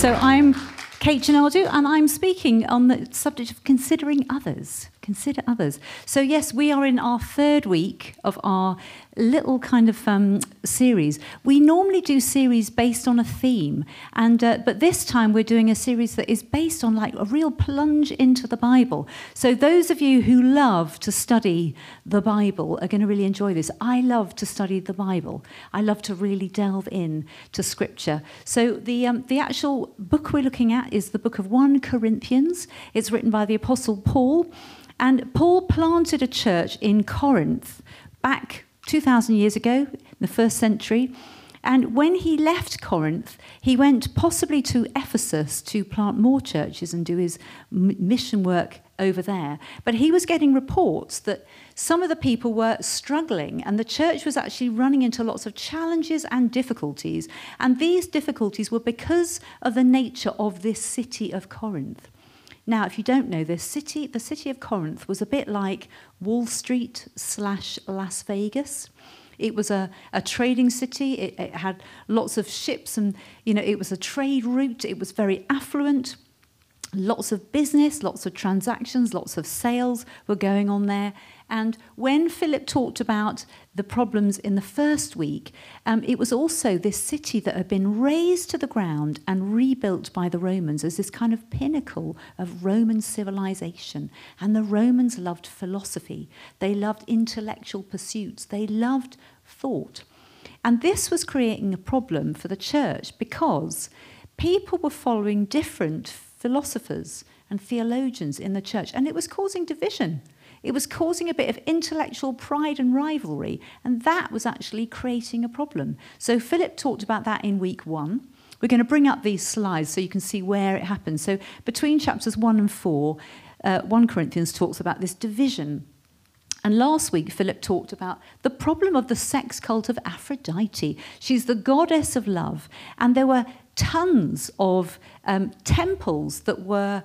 So I'm Kate Ginaldo, and I'm speaking on the subject of considering others. Consider others. So yes, we are in our third week of our little kind of series. We normally do series based on a theme, and but this time we're doing a series that is based on like a real plunge into the Bible. So those of you who love to study the Bible are going to really enjoy this. I love to study the Bible. I love to really delve in to Scripture. So the actual book we're looking at is the book of 1 Corinthians. It's written by the Apostle Paul. And Paul planted a church in Corinth back 2,000 years ago, in the first century. And when he left Corinth, he went possibly to Ephesus to plant more churches and do his mission work over there. But he was getting reports that some of the people were struggling, and the church was actually running into lots of challenges and difficulties. And these difficulties were because of the nature of this city of Corinth. Now, if you don't know this, the city of Corinth was a bit like Wall Street / Las Vegas. It was a trading city. It had lots of ships, and it was a trade route. It was very affluent. Lots of business, lots of transactions, lots of sales were going on there. And when Philip talked about the problems in the first week, it was also this city that had been razed to the ground and rebuilt by the Romans as this kind of pinnacle of Roman civilization. And the Romans loved philosophy. They loved intellectual pursuits. They loved thought. And this was creating a problem for the church because people were following different philosophers and theologians in the church, and it was causing division. It was causing a bit of intellectual pride and rivalry, and that was actually creating a problem. So Philip talked about that in week 1. We're going to bring up these slides so you can see where it happened. So between chapters 1 and 4, 1 Corinthians talks about this division. And last week, Philip talked about the problem of the sex cult of Aphrodite. She's the goddess of love, and there were tons of temples that were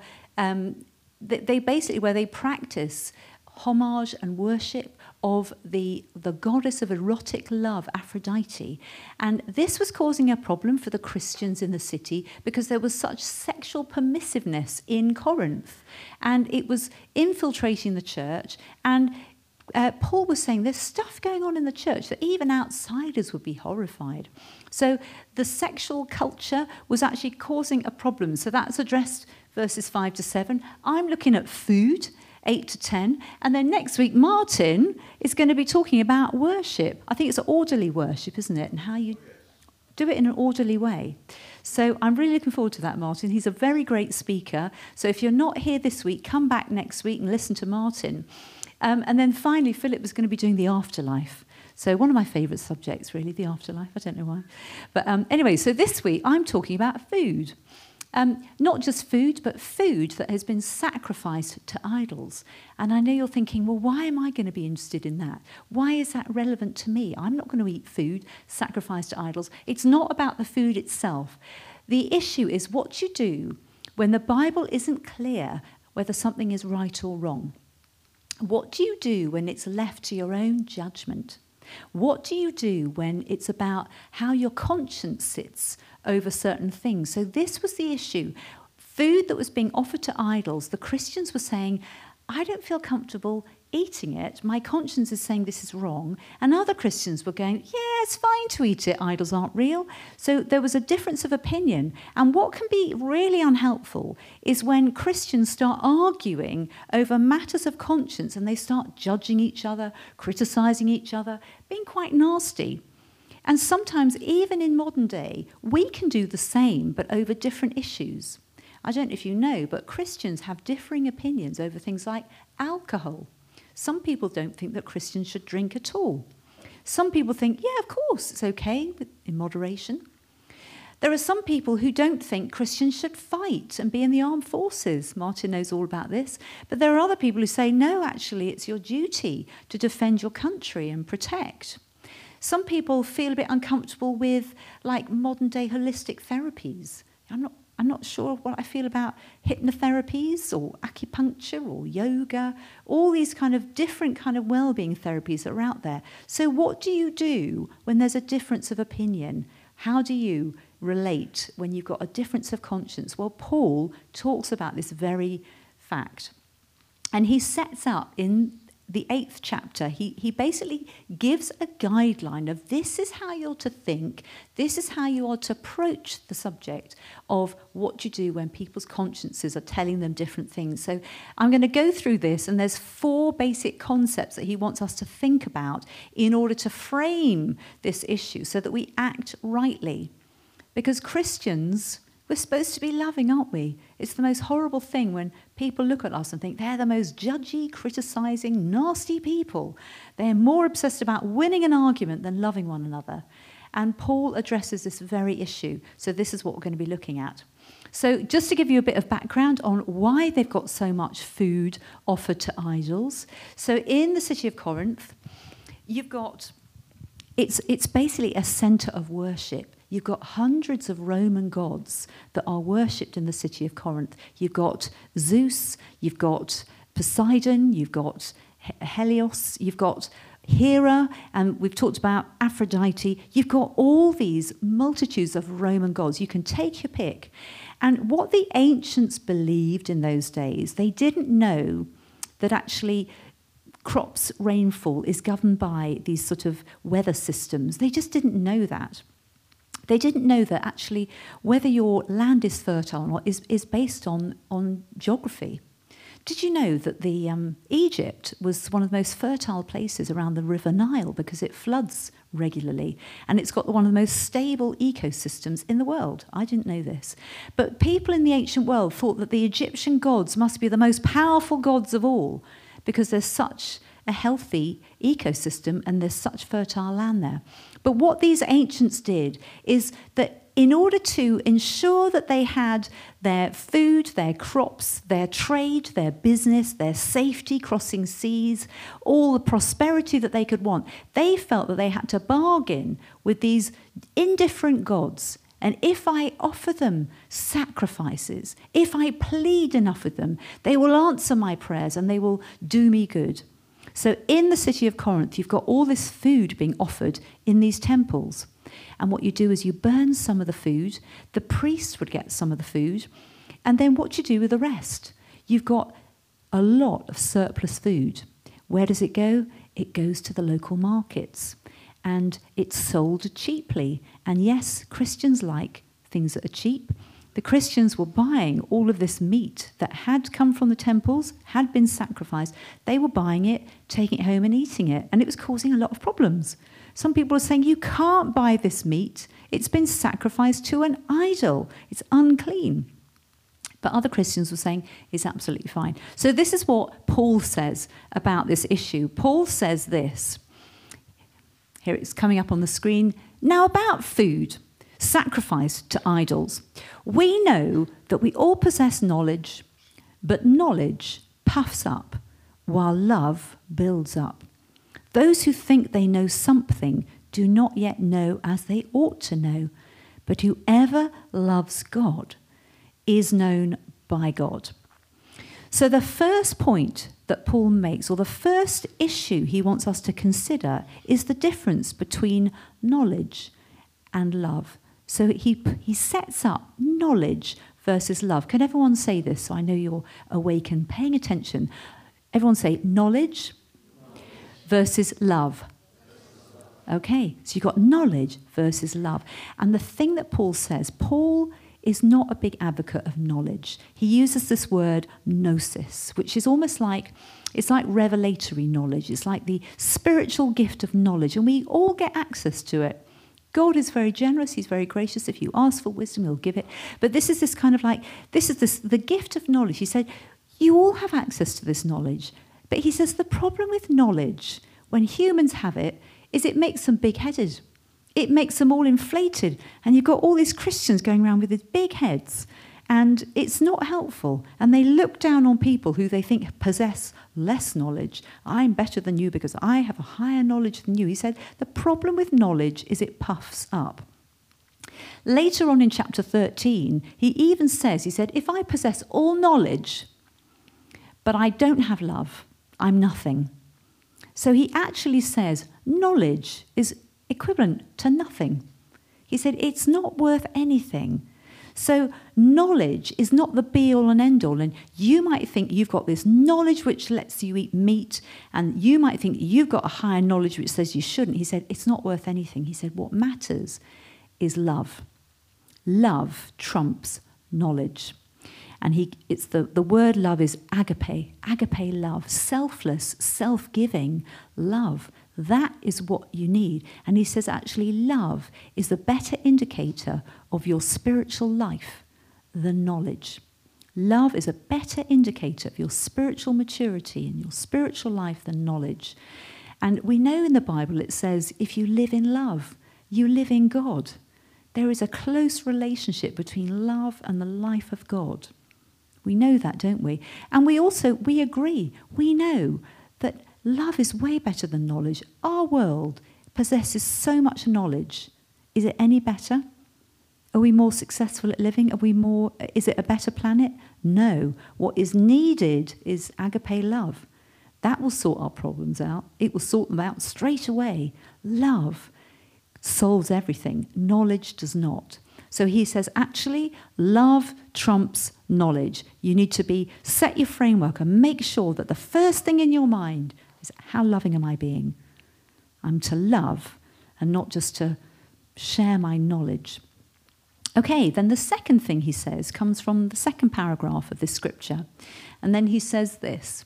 they basically where they practice homage and worship of the goddess of erotic love, Aphrodite. And this was causing a problem for the Christians in the city because there was such sexual permissiveness in Corinth, and it was infiltrating the church. And Paul was saying there's stuff going on in the church that even outsiders would be horrified. So the sexual culture was actually causing a problem. So that's addressed verses 5 to 7. I'm looking at food, 8 to 10. And then next week, Martin is going to be talking about worship. I think it's orderly worship, isn't it? And how you do it in an orderly way. So I'm really looking forward to that, Martin. He's a very great speaker. So if you're not here this week, come back next week and listen to Martin. And then finally, Philip was going to be doing the afterlife. So one of my favourite subjects, really, the afterlife. I don't know why. But anyway, so this week I'm talking about food. Not just food, but food that has been sacrificed to idols. And I know you're thinking, well, why am I going to be interested in that? Why is that relevant to me? I'm not going to eat food sacrificed to idols. It's not about the food itself. The issue is what you do when the Bible isn't clear whether something is right or wrong. What do you do when it's left to your own judgment? What do you do when it's about how your conscience sits over certain things? So this was the issue. Food that was being offered to idols, the Christians were saying, I don't feel comfortable eating it. My conscience is saying this is wrong. And other Christians were going, yeah, it's fine to eat it. Idols aren't real. So there was a difference of opinion. And what can be really unhelpful is when Christians start arguing over matters of conscience and they start judging each other, criticizing each other, being quite nasty. And sometimes, even in modern day, we can do the same, but over different issues. I don't know if you know, but Christians have differing opinions over things like alcohol. Some people don't think that Christians should drink at all. Some people think, yeah, of course, it's okay, but in moderation. There are some people who don't think Christians should fight and be in the armed forces. Martin knows all about this. But there are other people who say, no, actually, it's your duty to defend your country and protect. Some people feel a bit uncomfortable with, like, modern-day holistic therapies. I'm not sure what I feel about hypnotherapies or acupuncture or yoga, all these kind of different kind of well-being therapies that are out there. So what do you do when there's a difference of opinion? How do you relate when you've got a difference of conscience? Well, Paul talks about this very fact. And he sets up in the 8th chapter, he basically gives a guideline of this is how you're to think, this is how you are to approach the subject of what you do when people's consciences are telling them different things. So I'm going to go through this, and there's 4 basic concepts that he wants us to think about in order to frame this issue so that we act rightly. Because Christians, we're supposed to be loving, aren't we? It's the most horrible thing when people look at us and think they're the most judgy, criticising, nasty people. They're more obsessed about winning an argument than loving one another. And Paul addresses this very issue. So this is what we're going to be looking at. So just to give you a bit of background on why they've got so much food offered to idols. So in the city of Corinth, you've got, it's basically a centre of worship. You've got hundreds of Roman gods that are worshipped in the city of Corinth. You've got Zeus, you've got Poseidon, you've got Helios, you've got Hera, and we've talked about Aphrodite. You've got all these multitudes of Roman gods. You can take your pick. And what the ancients believed in those days, they didn't know that actually crops' rainfall is governed by these sort of weather systems. They just didn't know that. They didn't know that actually whether your land is fertile or not is based on geography. Did you know that Egypt was one of the most fertile places around the River Nile because it floods regularly, and it's got one of the most stable ecosystems in the world? I didn't know this. But people in the ancient world thought that the Egyptian gods must be the most powerful gods of all because there's such a healthy ecosystem and there's such fertile land there. But what these ancients did is that in order to ensure that they had their food, their crops, their trade, their business, their safety crossing seas, all the prosperity that they could want, they felt that they had to bargain with these indifferent gods. And if I offer them sacrifices, if I plead enough with them, they will answer my prayers and they will do me good. So in the city of Corinth, you've got all this food being offered in these temples. And what you do is you burn some of the food, the priest would get some of the food, and then what do you do with the rest? You've got a lot of surplus food. Where does it go? It goes to the local markets. And it's sold cheaply. And yes, Christians like things that are cheap. The Christians were buying all of this meat that had come from the temples, had been sacrificed. They were buying it, taking it home and eating it, and it was causing a lot of problems. Some people were saying, you can't buy this meat. It's been sacrificed to an idol. It's unclean. But other Christians were saying, it's absolutely fine. So this is what Paul says about this issue. Paul says this. Here it's coming up on the screen. Now about food sacrificed to idols. We know that we all possess knowledge, but knowledge puffs up while love builds up. Those who think they know something do not yet know as they ought to know, but whoever loves God is known by God. So the first point that Paul makes, or the first issue he wants us to consider, is the difference between knowledge and love. So he sets up knowledge versus love. Can everyone say this so I know you're awake and paying attention? Everyone say knowledge versus love. Okay, so you've got knowledge versus love. And the thing that Paul says, Paul is not a big advocate of knowledge. He uses this word gnosis, which is almost like, it's like revelatory knowledge. It's like the spiritual gift of knowledge, and we all get access to it. God is very generous, he's very gracious. If you ask for wisdom, he'll give it. But this is this kind of like, the gift of knowledge. He said, you all have access to this knowledge. But he says the problem with knowledge, when humans have it, is it makes them big-headed. It makes them all inflated. And you've got all these Christians going around with these big heads. And it's not helpful. And they look down on people who they think possess less knowledge. I'm better than you because I have a higher knowledge than you. He said, the problem with knowledge is it puffs up. Later on in chapter 13, he even says, he said, if I possess all knowledge, but I don't have love, I'm nothing. So he actually says knowledge is equivalent to nothing. He said, it's not worth anything. So knowledge is not the be-all and end-all. And you might think you've got this knowledge which lets you eat meat, and you might think you've got a higher knowledge which says you shouldn't. He said, it's not worth anything. He said, what matters is love. Love trumps knowledge. And it's the word love is agape love, selfless, self-giving love. That is what you need. And he says actually love is the better indicator of your spiritual life than knowledge. Love is a better indicator of your spiritual maturity and your spiritual life than knowledge. And we know in the Bible it says if you live in love, you live in God. There is a close relationship between love and the life of God. We know that, don't we? And we agree. We know that love is way better than knowledge. Our world possesses so much knowledge. Is it any better? Are we more successful at living? Is it a better planet? No. What is needed is agape love. That will sort our problems out. It will sort them out straight away. Love solves everything. Knowledge does not. So he says, actually, love trumps knowledge. You need to set your framework and make sure that the first thing in your mind is, how loving am I being? I'm to love and not just to share my knowledge. Okay, then the second thing he says comes from the second paragraph of this scripture. And then he says this.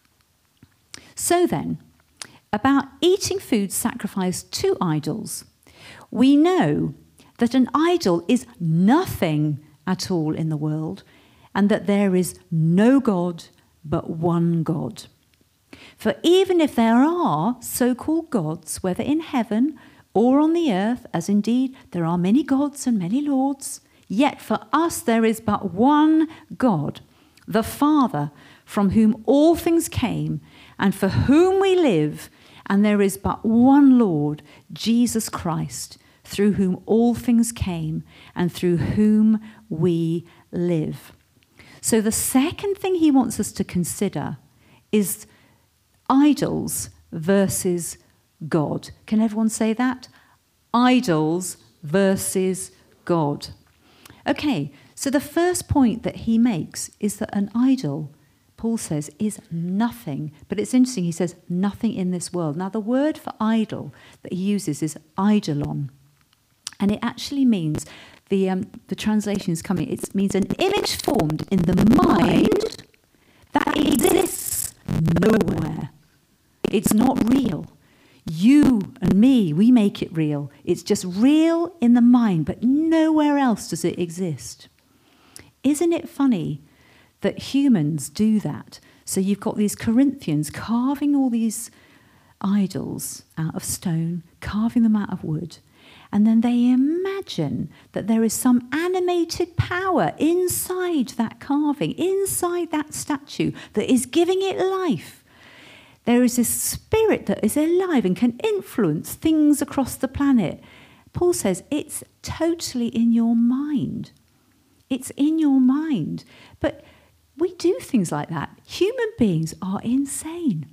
So then, about eating food sacrificed to idols, we know that an idol is nothing at all in the world, and that there is no God but one God. For even if there are so-called gods, whether in heaven or on the earth, as indeed there are many gods and many lords, yet for us there is but one God, the Father, from whom all things came, and for whom we live, and there is but one Lord, Jesus Christ, through whom all things came, and through whom we live. So the second thing he wants us to consider is idols versus God. Can everyone say that? Idols versus God. Okay, so the first point that he makes is that an idol, Paul says, is nothing. But it's interesting, he says nothing in this world. Now the word for idol that he uses is eidolon. And it actually means, the translation is coming, it means an image formed in the mind that exists nowhere. It's not real. You and me, we make it real. It's just real in the mind, but nowhere else does it exist. Isn't it funny that humans do that? So you've got these Corinthians carving all these idols out of stone, carving them out of wood, and then they imagine that there is some animated power inside that carving, inside that statue, that is giving it life. There is this spirit that is alive and can influence things across the planet. Paul says it's totally in your mind. It's in your mind. But we do things like that. Human beings are insane.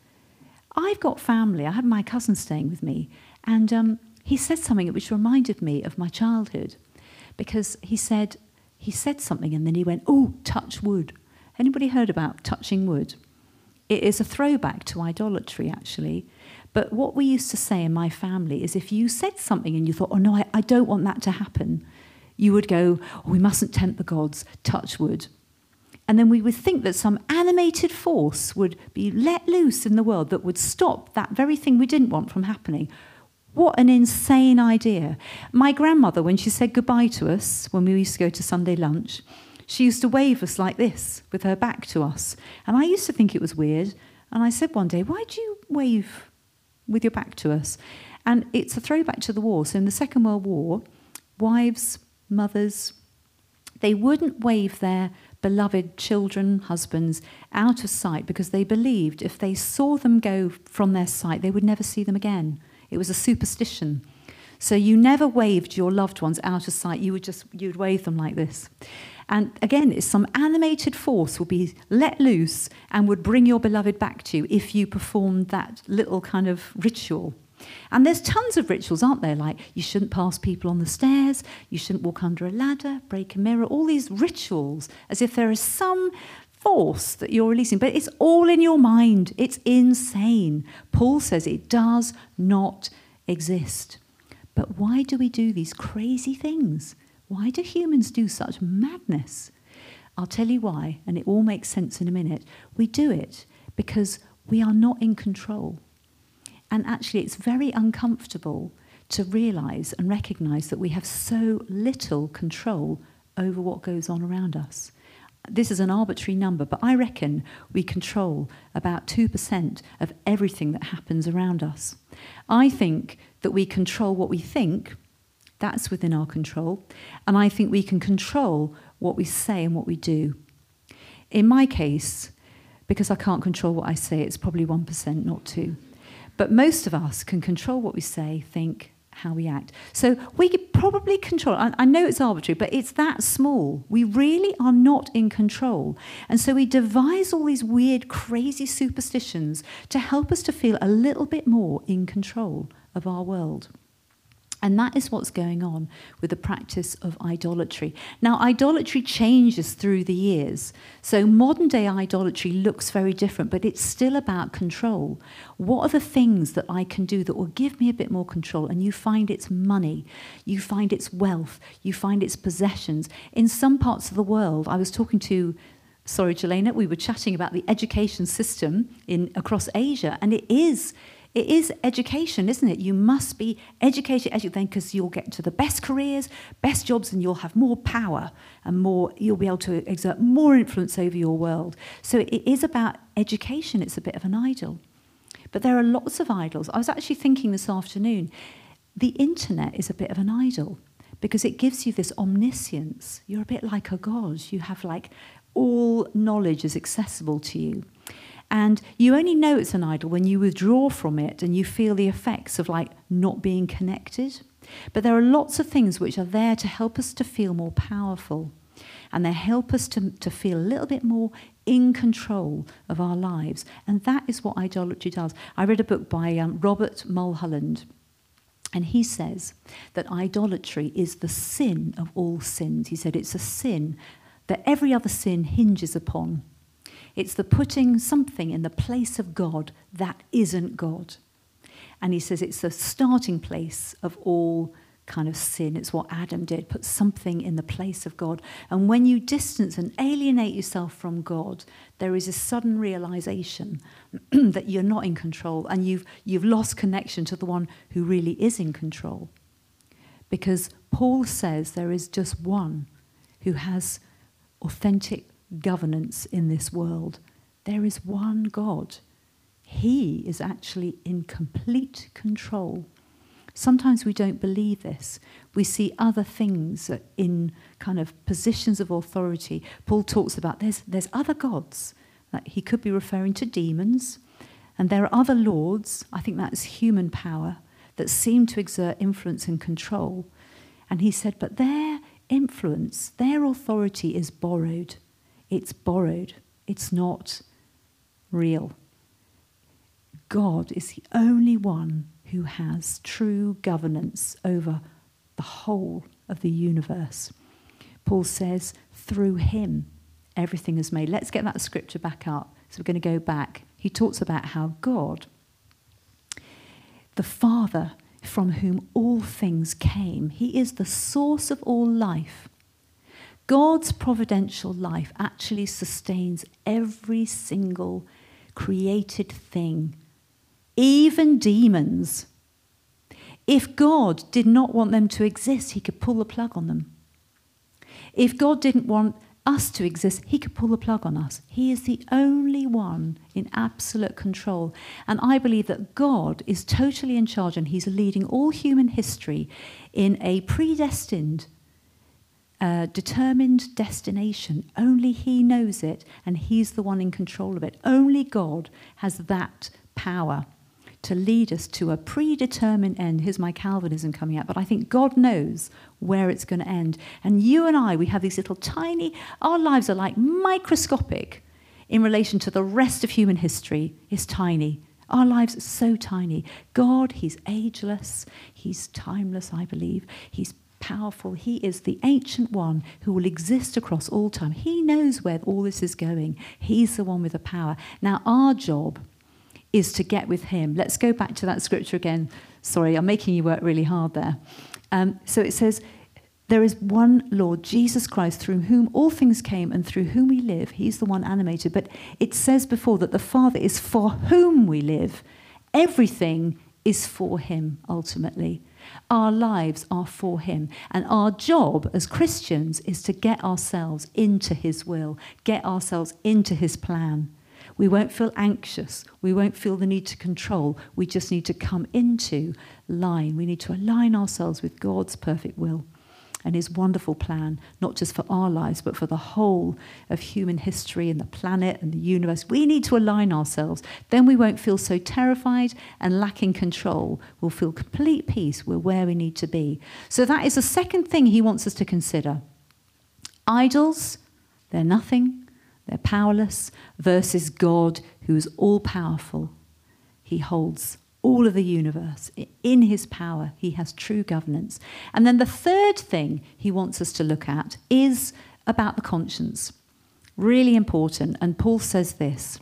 I've got family. I had my cousin staying with me, and he said something which reminded me of my childhood, because he said something and then he went, "Oh, touch wood." Anybody heard about touching wood? It is a throwback to idolatry, actually. But what we used to say in my family is if you said something and you thought, "Oh no, I don't want that to happen," you would go, "Oh, we mustn't tempt the gods, touch wood." And then we would think that some animated force would be let loose in the world that would stop that very thing we didn't want from happening. What an insane idea. My grandmother, when she said goodbye to us, when we used to go to Sunday lunch, she used to wave us like this with her back to us. And I used to think it was weird. And I said one day, "Why do you wave with your back to us?" And it's a throwback to the war. So in the Second World War, wives, mothers, they wouldn't wave their beloved children, husbands, out of sight because they believed if they saw them go from their sight, they would never see them again. It was a superstition. So you never waved your loved ones out of sight. You'd wave them like this. And again, it's some animated force would be let loose and would bring your beloved back to you if you performed that little kind of ritual. And there's tons of rituals, aren't there? Like you shouldn't pass people on the stairs, you shouldn't walk under a ladder, break a mirror, all these rituals, as if there is some force that you're releasing. But it's all in your mind. It's insane. Paul says it does not exist. But why do we do these crazy things? Why do humans do such madness? I'll tell you why, and it all makes sense in a minute. We do it because we are not in control. And actually, it's very uncomfortable to realise and recognise that we have so little control over what goes on around us. This is an arbitrary number, but I reckon we control about 2% of everything that happens around us. I think that we control what we think. That's within our control. And I think we can control what we say and what we do. In my case, because I can't control what I say, it's probably 1%, not 2%. But most of us can control what we say, think, how we act. So we could probably control, I know it's arbitrary, but it's that small. We really are not in control. And so we devise all these weird, crazy superstitions to help us to feel a little bit more in control of our world. And that is what's going on with the practice of idolatry. Now, idolatry changes through the years. So modern day idolatry looks very different, but it's still about control. What are the things that I can do that will give me a bit more control? And you find it's money, you find it's wealth, you find it's possessions. In some parts of the world, I was talking to Jelena, we were chatting about the education system across Asia, and it is education, isn't it? You must be educated because you'll get to the best careers, best jobs, and you'll have more power and you'll be able to exert more influence over your world. So it is about education. It's a bit of an idol. But there are lots of idols. I was actually thinking this afternoon, the internet is a bit of an idol because it gives you this omniscience. You're a bit like a god. You have all knowledge is accessible to you. And you only know it's an idol when you withdraw from it and you feel the effects of not being connected. But there are lots of things which are there to help us to feel more powerful. And they help us to feel a little bit more in control of our lives. And that is what idolatry does. I read a book by Robert Mulholland. And he says that idolatry is the sin of all sins. He said it's a sin that every other sin hinges upon. It's the putting something in the place of God that isn't God. And he says it's the starting place of all kind of sin. It's what Adam did, put something in the place of God. And when you distance and alienate yourself from God, there is a sudden realization that you're not in control and you've lost connection to the one who really is in control. Because Paul says there is just one who has authentic governance in this world. There is one God. He is actually in complete control. Sometimes we don't believe this. We see other things in kind of positions of authority. Paul talks about there's other gods. He could be referring to demons. And there are other lords, I think that's human power, that seem to exert influence and control. And he said, but their influence, their authority is borrowed. It's borrowed. It's not real. God is the only one who has true governance over the whole of the universe. Paul says, through him, everything is made. Let's get that scripture back up. So we're going to go back. He talks about how God, the Father from whom all things came, he is the source of all life. God's providential life actually sustains every single created thing, even demons. If God did not want them to exist, he could pull the plug on them. If God didn't want us to exist, he could pull the plug on us. He is the only one in absolute control. And I believe that God is totally in charge and he's leading all human history in a predestined determined destination. Only he knows it, and he's the one in control of it. Only God has that power to lead us to a predetermined end. Here's my Calvinism coming out, but I think God knows where it's going to end. And you and I, we have these little tiny, our lives are like microscopic in relation to the rest of human history. Is tiny. Our lives are so tiny. God, he's ageless. He's timeless, I believe. He's powerful. He is the ancient one who will exist across all time. He knows where all this is going. He's the one with the power. Now, our job is to get with him. Let's go back to that scripture again. Sorry, I'm making you work really hard there. So it says, there is one Lord, Jesus Christ, through whom all things came and through whom we live. He's the one animated. But it says before that the Father is for whom we live. Everything is for him, ultimately. Our lives are for him. And our job as Christians is to get ourselves into his will, get ourselves into his plan. We won't feel anxious. We won't feel the need to control. We just need to come into line. We need to align ourselves with God's perfect will and his wonderful plan, not just for our lives, but for the whole of human history and the planet and the universe. We need to align ourselves. Then we won't feel so terrified and lacking control. We'll feel complete peace. We're where we need to be. So that is the second thing he wants us to consider. Idols, they're nothing. They're powerless, versus God, who is all-powerful. He holds all of the universe. In his power, he has true governance. And then the third thing he wants us to look at is about the conscience. Really important. And Paul says this.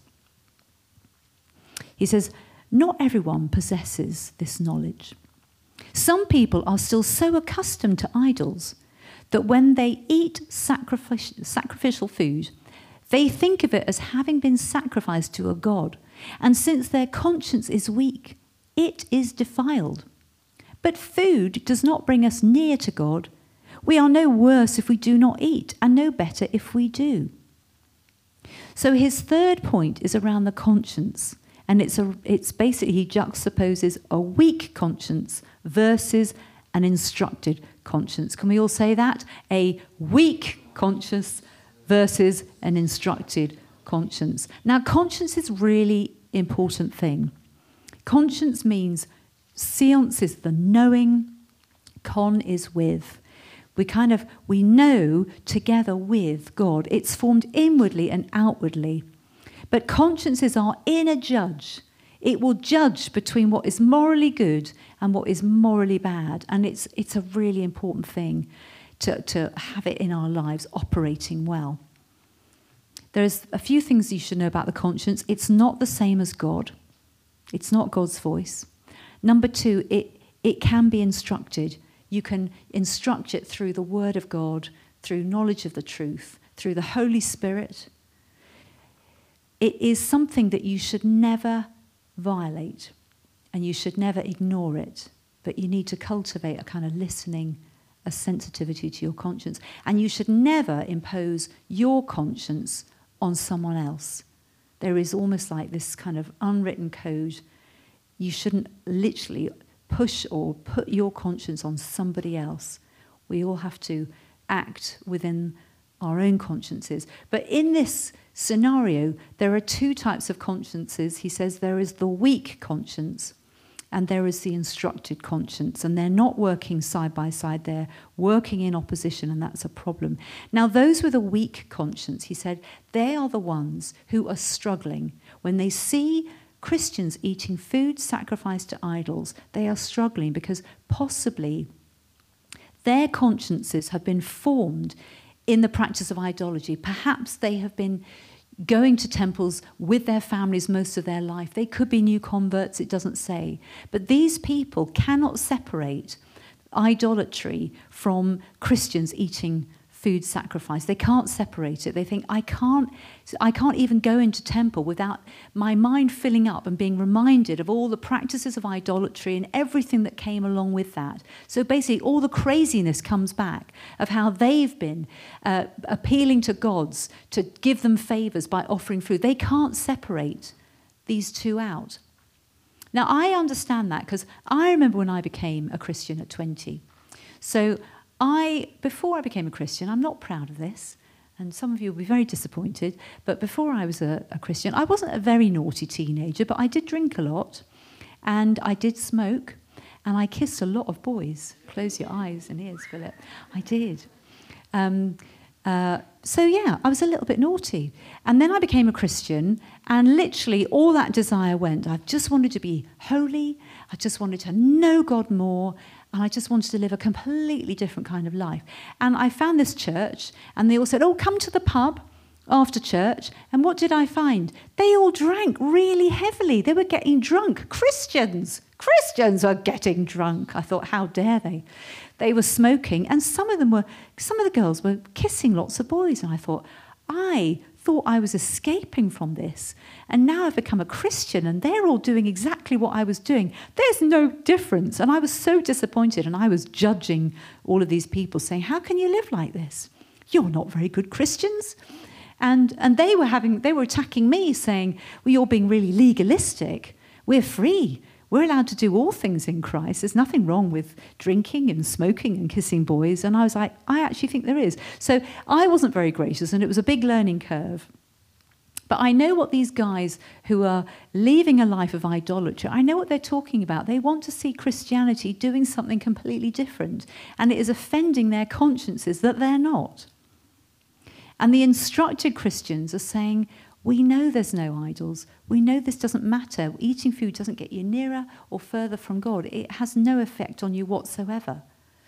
He says, not everyone possesses this knowledge. Some people are still so accustomed to idols that when they eat sacrificial food, they think of it as having been sacrificed to a god, and since their conscience is weak, it is defiled. But food does not bring us near to God. We are no worse if we do not eat, and no better if we do. So his third point is around the conscience, and it's basically he juxtaposes a weak conscience versus an instructed conscience. Can we all say that? A weak conscience versus an instructed conscience. Now, conscience is a really important thing. Conscience means science is the knowing, con is with. We know together with God. It's formed inwardly and outwardly. But conscience is our inner judge. It will judge between what is morally good and what is morally bad. And it's a really important thing to have it in our lives operating well. There's a few things you should know about the conscience. It's not the same as God. It's not God's voice. Number two, it can be instructed. You can instruct it through the Word of God, through knowledge of the truth, through the Holy Spirit. It is something that you should never violate, and you should never ignore it. But you need to cultivate a kind of listening, a sensitivity to your conscience. And you should never impose your conscience on someone else. There is almost like this kind of unwritten code. You shouldn't literally push or put your conscience on somebody else. We all have to act within our own consciences. But in this scenario, there are two types of consciences. He says there is the weak conscience and there is the instructed conscience. And they're not working side by side. They're working in opposition, and that's a problem. Now, those with a weak conscience, he said, they are the ones who are struggling. When they see Christians eating food sacrificed to idols, they are struggling because possibly their consciences have been formed in the practice of idolatry. Perhaps they have been going to temples with their families most of their life. They could be new converts, it doesn't say. But these people cannot separate idolatry from Christians eating food sacrifice. They can't separate it. They think, I can't even go into temple without my mind filling up and being reminded of all the practices of idolatry and everything that came along with that. So basically, all the craziness comes back of how they've been appealing to gods to give them favors by offering food. They can't separate these two out. Now, I understand that because I remember when I became a Christian at 20. So before I became a Christian, I'm not proud of this, and some of you will be very disappointed, but before I was a Christian, I wasn't a very naughty teenager, but I did drink a lot, and I did smoke, and I kissed a lot of boys. Close your eyes and ears, Philip. I did. So I was a little bit naughty. And then I became a Christian, and literally all that desire went. I just wanted to be holy. I just wanted to know God more. And I just wanted to live a completely different kind of life. And I found this church, and they all said, oh, come to the pub after church. And what did I find? They all drank really heavily. They were getting drunk. Christians were getting drunk. I thought, how dare they? They were smoking, and some of the girls were kissing lots of boys. And I thought I was escaping from this, and now I've become a Christian, and they're all doing exactly what I was doing. There's no difference. And I was so disappointed, and I was judging all of these people, saying, how can you live like this? You're not very good Christians. And they were attacking me, saying, well, you're being really legalistic. We're free. We're allowed to do all things in Christ. There's nothing wrong with drinking and smoking and kissing boys. And I was like, I actually think there is. So I wasn't very gracious, and it was a big learning curve. But I know what these guys who are leaving a life of idolatry, I know what they're talking about. They want to see Christianity doing something completely different. And it is offending their consciences that they're not. And the instructed Christians are saying, we know there's no idols. We know this doesn't matter. Eating food doesn't get you nearer or further from God. It has no effect on you whatsoever.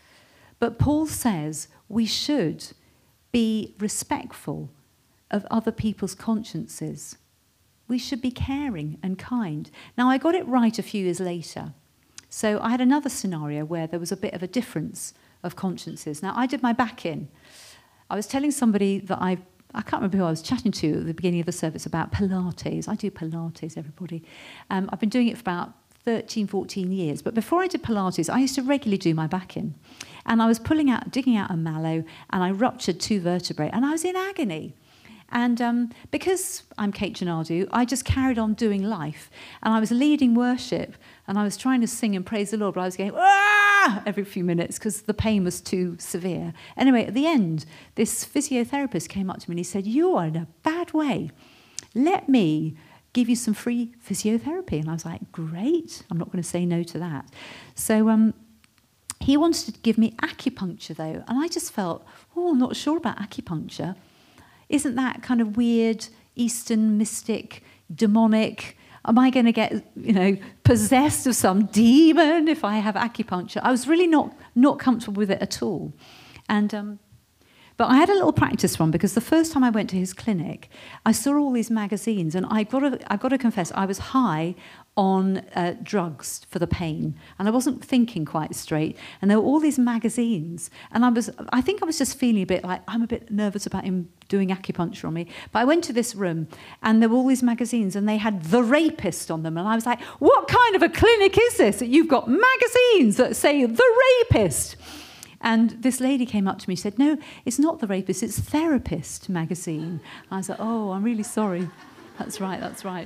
But Paul says we should be respectful of other people's consciences. We should be caring and kind. Now, I got it right a few years later. So I had another scenario where there was a bit of a difference of consciences. Now, I did my back in. I was telling somebody that I can't remember who I was chatting to at the beginning of the service about Pilates. I do Pilates, everybody. I've been doing it for about 13, 14 years. But before I did Pilates, I used to regularly do my back in. And I was digging out a mallow, and I ruptured 2 vertebrae, and I was in agony. And because I'm Kate Gennardu, I just carried on doing life. And I was leading worship, and I was trying to sing and praise the Lord, but I was going, ah, every few minutes because the pain was too severe. Anyway, at the end, this physiotherapist came up to me and he said, you are in a bad way. Let me give you some free physiotherapy. And I was like, great. I'm not going to say no to that. So he wanted to give me acupuncture, though. And I just felt, I'm not sure about acupuncture. Isn't that kind of weird, Eastern, mystic, demonic? Am I going to get, possessed of some demon if I have acupuncture? I was really not comfortable with it at all. And but I had a little practice run, because the first time I went to his clinic, I saw all these magazines, and I've got to confess, I was high on drugs for the pain, and I wasn't thinking quite straight, and there were all these magazines, and I think I was just feeling a bit like, I'm a bit nervous about him doing acupuncture on me. But I went to this room, and there were all these magazines, and they had The Rapist on them, and I was like, what kind of a clinic is this that you've got magazines that say The Rapist? And this lady came up to me and said, no, it's not The Rapist, it's Therapist magazine. I was like, oh, I'm really sorry. That's right.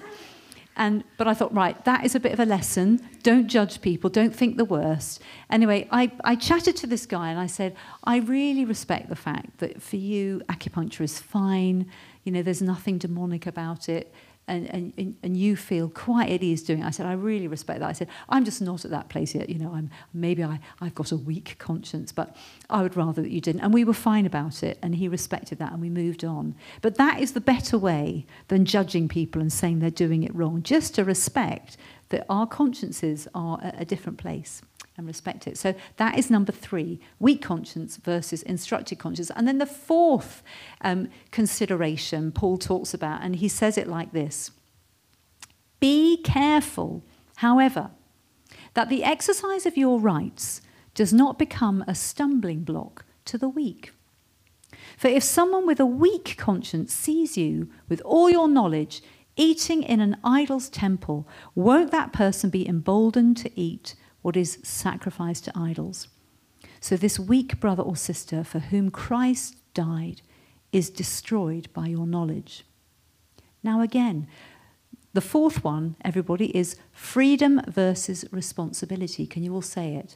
But I thought, right, that is a bit of a lesson. Don't judge people. Don't think the worst. Anyway, I chatted to this guy and I said, I really respect the fact that for you, acupuncture is fine. There's nothing demonic about it. And you feel quite at ease doing it. I said, I really respect that. I said, I'm just not at that place yet. I've got a weak conscience, but I would rather that you didn't. And we were fine about it, and he respected that, and we moved on. But that is the better way than judging people and saying they're doing it wrong, just to respect that our consciences are at a different place and respect it. So that is number 3, weak conscience versus instructed conscience. And then the fourth consideration Paul talks about, and he says it like this: be careful, however, that the exercise of your rights does not become a stumbling block to the weak. For if someone with a weak conscience sees you with all your knowledge eating in an idol's temple, won't that person be emboldened to eat what is sacrificed to idols? So this weak brother or sister for whom Christ died is destroyed by your knowledge. Now again, the fourth one, everybody, is freedom versus responsibility. Can you all say it?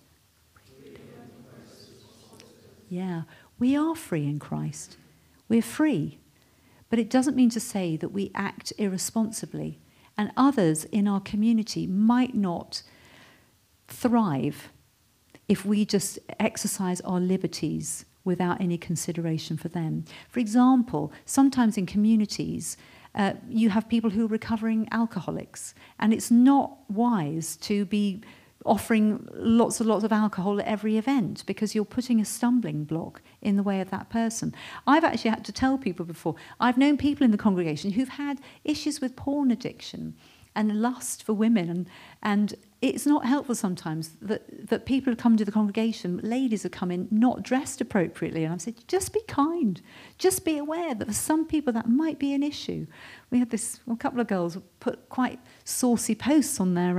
Yeah, we are free in Christ. We're free. But it doesn't mean to say that we act irresponsibly. And others in our community might not thrive if we just exercise our liberties without any consideration for them. For example, sometimes in communities, you have people who are recovering alcoholics, and it's not wise to be offering lots and lots of alcohol at every event because you're putting a stumbling block in the way of that person. I've actually had to tell people before, I've known people in the congregation who've had issues with porn addiction and lust for women, and it's not helpful sometimes that people have come to the congregation, ladies have come in not dressed appropriately, and I've said, just be kind, just be aware that for some people that might be an issue. We had a couple of girls put quite saucy posts on their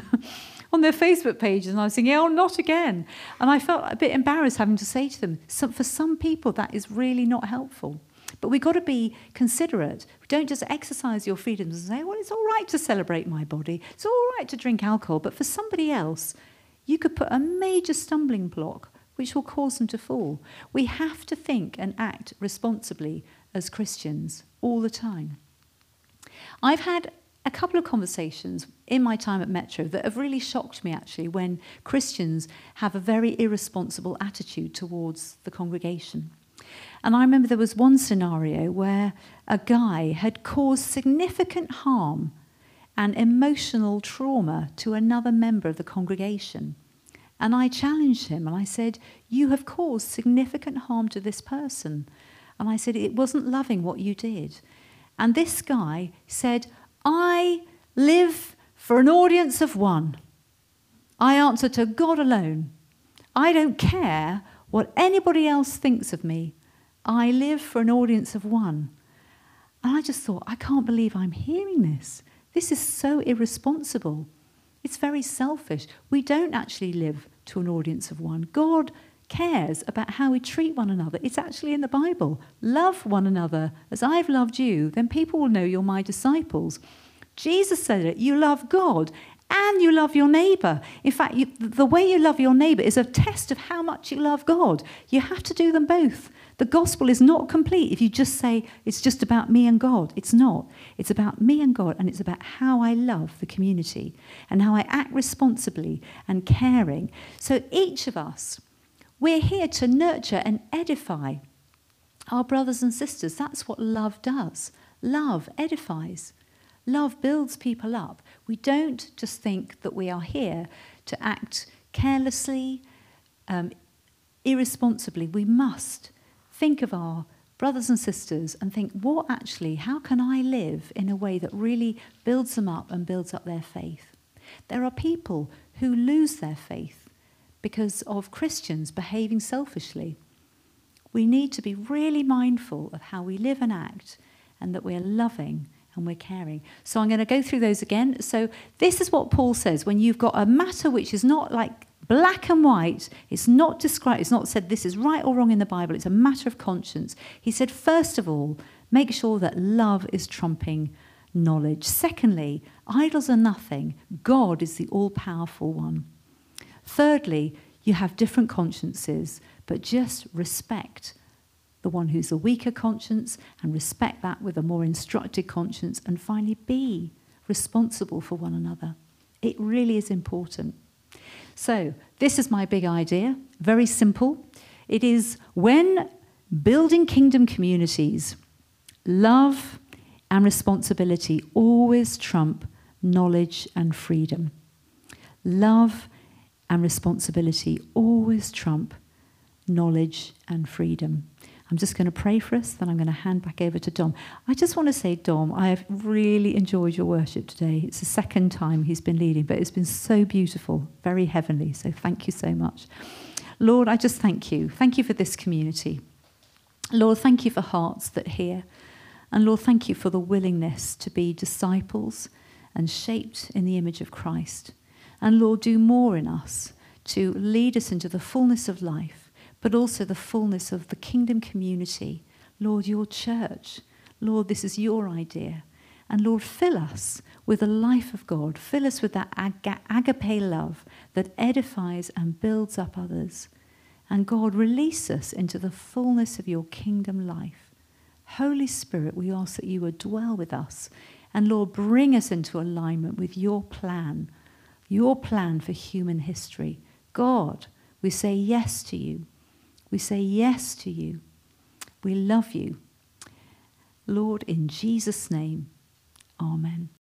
on their Facebook pages, and I was thinking, oh, not again. And I felt a bit embarrassed having to say to them, for some people that is really not helpful. But we've got to be considerate. We don't just exercise your freedoms and say, well, it's all right to celebrate my body. It's all right to drink alcohol. But for somebody else, you could put a major stumbling block which will cause them to fall. We have to think and act responsibly as Christians all the time. I've had a couple of conversations in my time at Metro that have really shocked me, actually, when Christians have a very irresponsible attitude towards the congregation. And I remember there was one scenario where a guy had caused significant harm and emotional trauma to another member of the congregation. And I challenged him and I said, you have caused significant harm to this person. And I said, it wasn't loving what you did. And this guy said, I live for an audience of one. I answer to God alone. I don't care what anybody else thinks of me. I live for an audience of one. And I just thought, I can't believe I'm hearing this. This is so irresponsible. It's very selfish. We don't actually live to an audience of one. God cares about how we treat one another. It's actually in the Bible. Love one another as I've loved you, then people will know you're my disciples. Jesus said it, you love God and you love your neighbour. In fact, the way you love your neighbour is a test of how much you love God. You have to do them both. The gospel is not complete if you just say it's just about me and God. It's not. It's about me and God, and it's about how I love the community and how I act responsibly and caring. So each of us, we're here to nurture and edify our brothers and sisters. That's what love does. Love edifies. Love builds people up. We don't just think that we are here to act carelessly, irresponsibly. We must think of our brothers and sisters and think, how can I live in a way that really builds them up and builds up their faith? There are people who lose their faith because of Christians behaving selfishly. We need to be really mindful of how we live and act, and that we're loving and we're caring. So I'm going to go through those again. So this is what Paul says when you've got a matter which is not like black and white, it's not described, it's not said this is right or wrong in the Bible, it's a matter of conscience. He said, first of all, make sure that love is trumping knowledge. Secondly, idols are nothing. God is the all-powerful one. Thirdly, you have different consciences, but just respect the one who's a weaker conscience and respect that with a more instructed conscience. And finally, be responsible for one another. It really is important. So this is my big idea, very simple. It is when building kingdom communities, love and responsibility always trump knowledge and freedom. Love and responsibility always trump knowledge and freedom. I'm just going to pray for us, then I'm going to hand back over to Dom. I just want to say, Dom, I have really enjoyed your worship today. It's the second time he's been leading, but it's been so beautiful, very heavenly, so thank you so much. Lord, I just thank you. Thank you for this community. Lord, thank you for hearts that hear. And Lord, thank you for the willingness to be disciples and shaped in the image of Christ. And Lord, do more in us to lead us into the fullness of life, but also the fullness of the kingdom community. Lord, your church. Lord, this is your idea. And Lord, fill us with the life of God. Fill us with that agape love that edifies and builds up others. And God, release us into the fullness of your kingdom life. Holy Spirit, we ask that you would dwell with us. And Lord, bring us into alignment with your plan for human history. God, we say yes to you. We say yes to you. We love you. Lord, in Jesus' name, amen.